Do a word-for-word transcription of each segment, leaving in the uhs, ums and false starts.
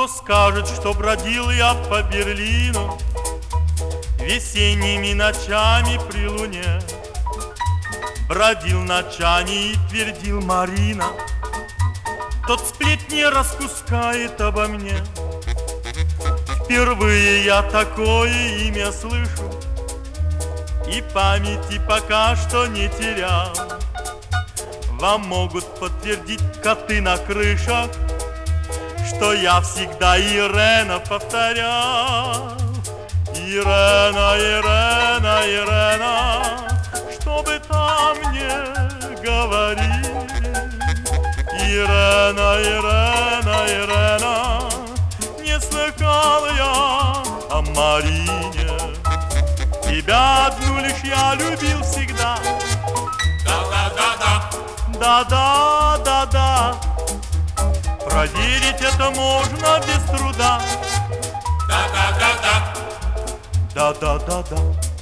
Кто скажет, что бродил я по Берлину весенними ночами при луне? Бродил ночами и твердил Марина, тот сплетни распускает обо мне. Впервые я такое имя слышу и памяти пока что не терял. Вам могут подтвердить коты на крышах, что я всегда Ирена повторял. Ирена, Ирена, Ирена, что бы там ни говорили. Ирена, Ирена, Ирена, не слыхал я о Марине. Тебя одну лишь я любил всегда. Да-да-да-да, да-да-да-да. Проверить это можно без труда. да-да-да-да, Да-да-да-да.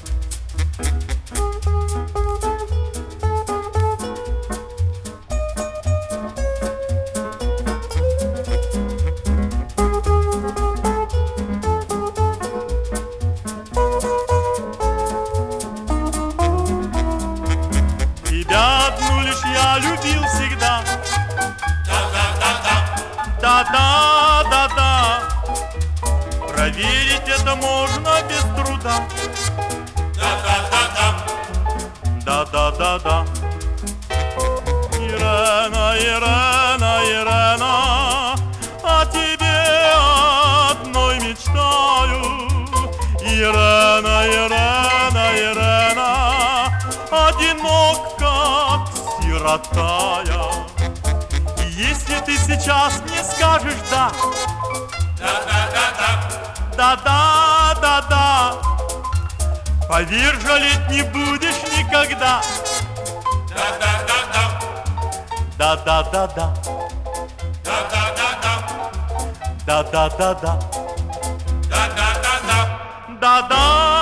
Тебя одну лишь я любил всегда. да-да-да-да, Да-да-да-да. Проверить это можно без труда. да-да-да-да, Да-да-да-да. Ирена, Ирена, Ирена, о тебе одной мечтаю. Ирена, Ирена, Ирена, одинок, как сирота я. И если ты сейчас мне скажешь «да», да-да-да-да, да-да-да-да, поверь, жалеть не будешь никогда. да-да-да-да, Да-да-да-да, да-да-да-да, да-да-да-да, да-да-да-да. да-да.